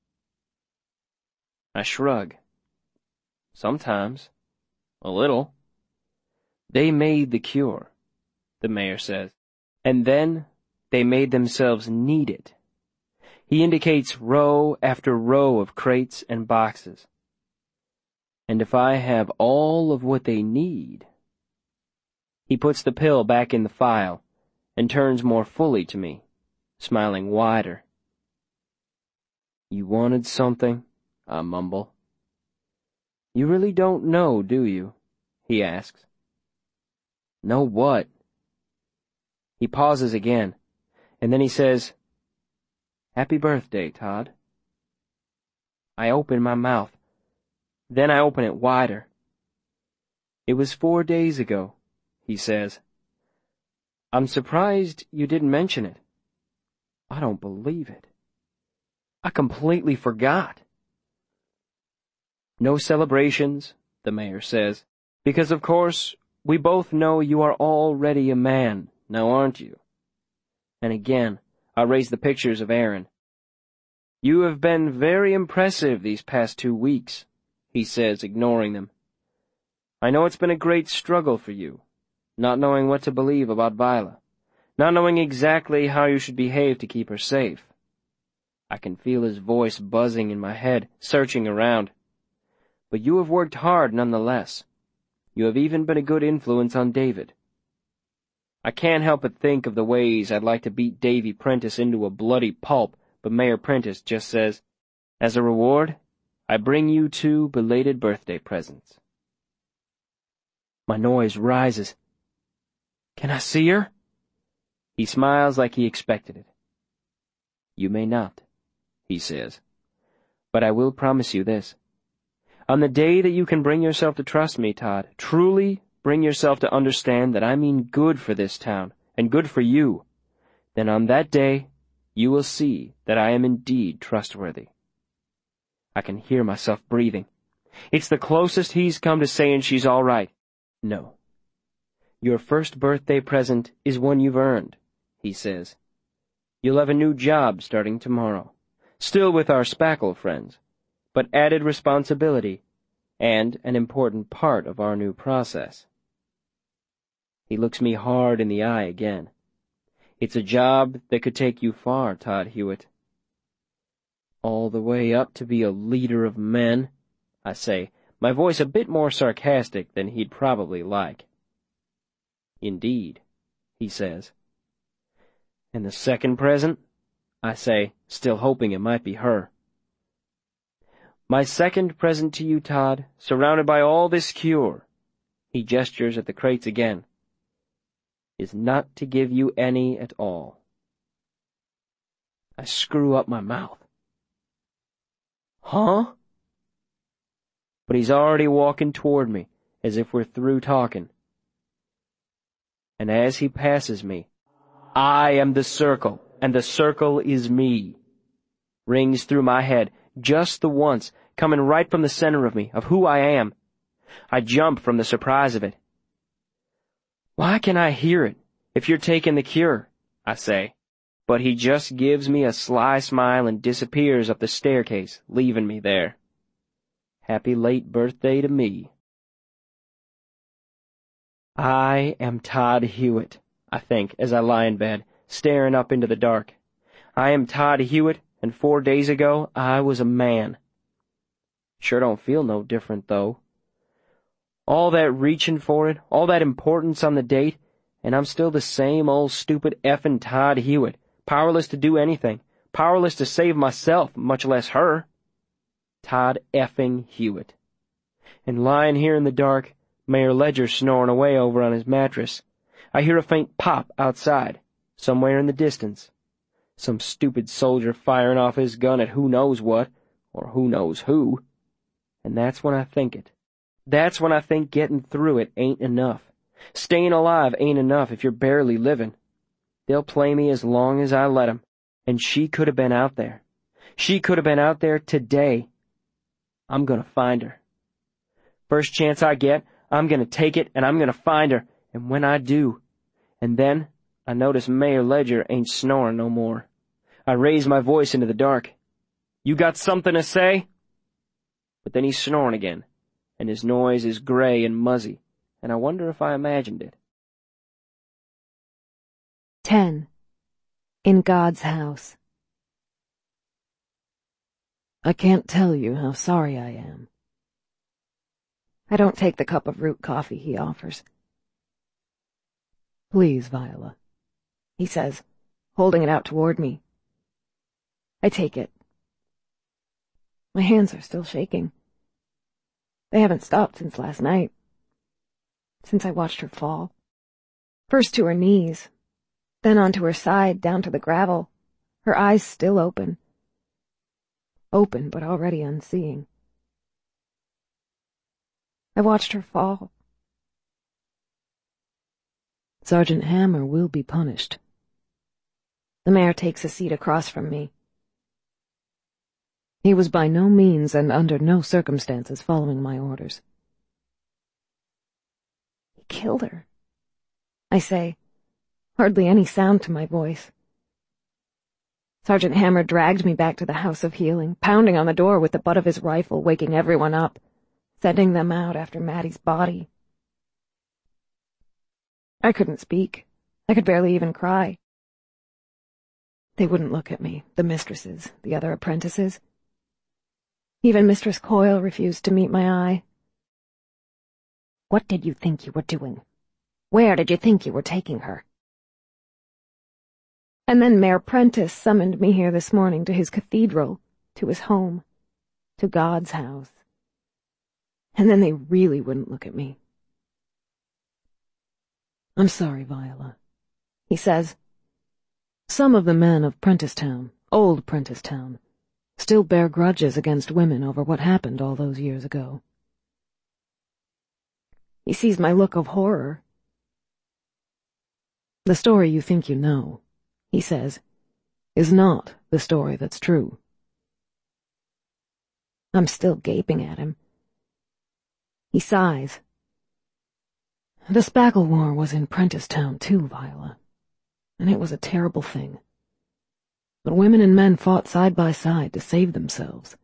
I shrug. "Sometimes. A little." "They made the cure," the mayor says, "and then they made themselves need it." He indicates row after row of crates and boxes. "And if I have all of what they need—" He puts the pill back in the phial and turns more fully to me, smiling wider. "You wanted something?" I mumble. "You really don't know, do you?" he asks. "Know what?" He pauses again, and then he says, "Happy birthday, Todd." I open my mouth. Then I open it wider. "It was 4 days ago," he says. "I'm surprised you didn't mention it." I don't believe it. I completely forgot. "No celebrations," the mayor says, "because of course we both know you are already a man, now aren't you?" And again, I raise the pictures of Aaron. "You have been very impressive these past 2 weeks," he says, ignoring them. "I know it's been a great struggle for you, not knowing what to believe about Viola, not knowing exactly how you should behave to keep her safe." I can feel his voice buzzing in my head, searching around. "But you have worked hard nonetheless. You have even been a good influence on David." I can't help but think of the ways I'd like to beat Davy Prentice into a bloody pulp, but Mayor Prentice just says, "As a reward, I bring you 2 belated birthday presents." My noise rises. "Can I see her?" He smiles like he expected it. "You may not," he says, "but I will promise you this. On the day that you can bring yourself to trust me, Todd, truly bring yourself to understand that I mean good for this town and good for you, then on that day you will see that I am indeed trustworthy." I can hear myself breathing. It's the closest he's come to saying she's all right. "No. Your first birthday present is one you've earned," he says. "You'll have a new job starting tomorrow, still with our spackle friends, but added responsibility and an important part of our new process." He looks me hard in the eye again. "It's a job that could take you far, Todd Hewitt." "All the way up to be a leader of men," I say, my voice a bit more sarcastic than he'd probably like. "Indeed," he says. "And the second present?" I say, still hoping it might be her. "My second present to you, Todd, surrounded by all this cure," he gestures at the crates again, "is not to give you any at all." I screw up my mouth. Huh? But he's already walking toward me, as if we're through talking. And as he passes me, I am the circle, and the circle is me. Rings through my head, just the once, coming right from the center of me, of who I am. I jump from the surprise of it. Why can I hear it, if you're taking the cure? I say. But he just gives me a sly smile and disappears up the staircase, leaving me there. Happy late birthday to me. I am Todd Hewitt, I think, as I lie in bed, staring up into the dark. I am Todd Hewitt, and 4 days ago I was a man. Sure don't feel no different, though. All that reaching for it, all that importance on the date, and I'm still the same old stupid effing Todd Hewitt, powerless to do anything, powerless to save myself, much less her. Todd effing Hewitt. And lying here in the dark, Mayor Ledger snoring away over on his mattress. I hear a faint pop outside, somewhere in the distance. Some stupid soldier firing off his gun at who knows what, or who knows who. And that's when I think it. That's when I think getting through it ain't enough. Staying alive ain't enough if you're barely living. They'll play me as long as I let 'em. And she could have been out there. She could have been out there today. I'm gonna find her. First chance I get, I'm gonna take it, and I'm gonna find her. And when I do, and then I notice Mayor Ledger ain't snoring no more. I raise my voice into the dark. You got something to say? But then he's snoring again, and his noise is gray and muzzy, and I wonder if I imagined it. 10. In God's House. I can't tell you how sorry I am. I don't take the cup of root coffee he offers. Please, Viola, he says, holding it out toward me. I take it. My hands are still shaking. They haven't stopped since last night. Since I watched her fall. First to her knees, then onto her side, down to the gravel, her eyes still open. Open, but already unseeing. I watched her fall. Sergeant Hammer will be punished. The mayor takes a seat across from me. He was by no means and under no circumstances following my orders. He killed her, I say, hardly any sound to my voice. Sergeant Hammer dragged me back to the House of Healing, pounding on the door with the butt of his rifle, waking everyone up, sending them out after Maddie's body. I couldn't speak. I could barely even cry. They wouldn't look at me, the mistresses, the other apprentices. Even Mistress Coyle refused to meet my eye. What did you think you were doing? Where did you think you were taking her? And then Mayor Prentice summoned me here this morning to his cathedral, to his home, to God's house. And then they really wouldn't look at me. I'm sorry, Viola, he says. Some of the men of Prenticetown, old Prenticetown, still bear grudges against women over what happened all those years ago. He sees my look of horror. The story you think you know, he says, is not the story that's true. I'm still gaping at him. He sighs. The Spackle War was in Prenticetown too, Viola, and it was a terrible thing. But women and men fought side by side to save themselves.